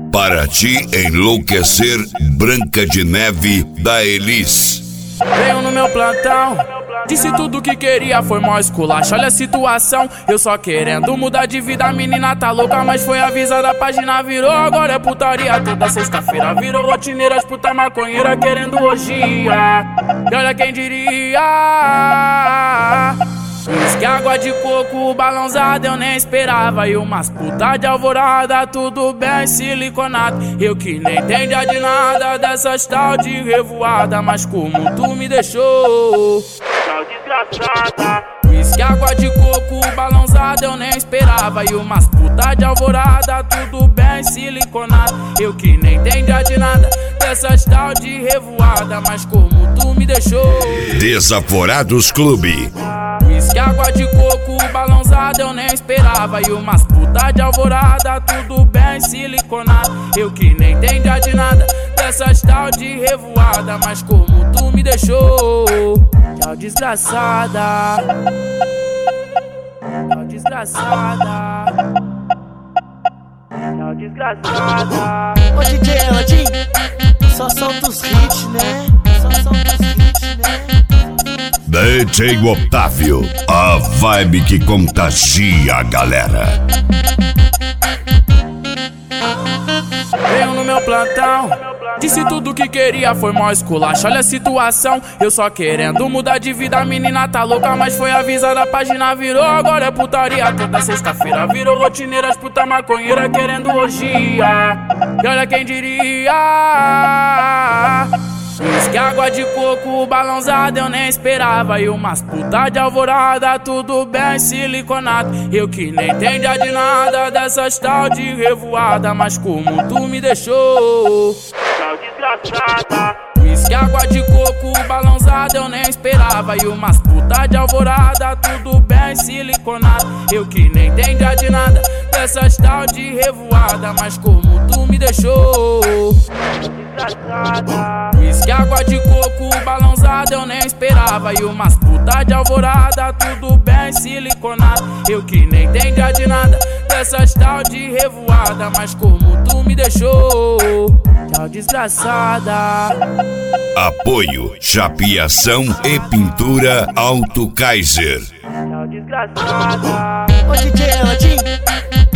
Para te enlouquecer, Branca de Neve da Elis. Veio no meu plantão, disse tudo que queria, foi mó esculacho. Olha a situação, eu só querendo mudar de vida. A menina tá louca, mas foi avisada, a página virou. Agora é putaria toda sexta-feira. Virou rotineira, as puta maconheira querendo orgia. E olha quem diria, que água de coco balãozada eu nem esperava. E umas puta de alvorada, tudo bem siliconado. Eu que nem entendia de nada dessas tal de revoada. Mas como tu me deixou, tal desgraçada. Que água de coco balãozada eu nem esperava. E umas puta de alvorada, tudo bem siliconado. Eu que nem entendia de nada dessas tal de revoada. Mas como tu me deixou. Desaforados Clube. Que água de coco balãozada eu nem esperava. E umas puta de alvorada, tudo bem siliconado. Eu que nem entendia de nada dessas tal de revoada. Mas como tu me deixou, tchau desgraçada. Tchau desgraçada. Tchau desgraçada. Ô DJ Eladin, só solta os hits, né? Só solta os hits, né? DJ Otávio, a vibe que contagia a galera. Veio no meu plantão, disse tudo que queria, foi mó esculacho. Olha a situação, eu só querendo mudar de vida. A menina tá louca, mas foi avisada, a página virou. Agora é putaria toda sexta-feira. Virou rotineira, as puta maconheira querendo orgia. E olha quem diria, que água de coco balãozada eu nem esperava. E umas puta de alvorada, tudo bem siliconado. Eu que nem entendia de nada dessas tal de revoada. Mas como tu me deixou, tal desgraçada. Que água de coco balãozada eu nem esperava. E umas puta de alvorada, tudo bem siliconado. Eu que nem entendia de nada dessas tal de revoada. Mas como tu me deixou, desgraçada. Que água de coco balãozada eu nem esperava. E umas puta de alvorada, tudo bem siliconado. Eu que nem entendia de nada dessas tal de revoada. Mas como tu me deixou, tchau desgraçada. Apoio, chapeação e pintura Auto Kaiser. Tchau desgraçada. Ô DJ Eladin,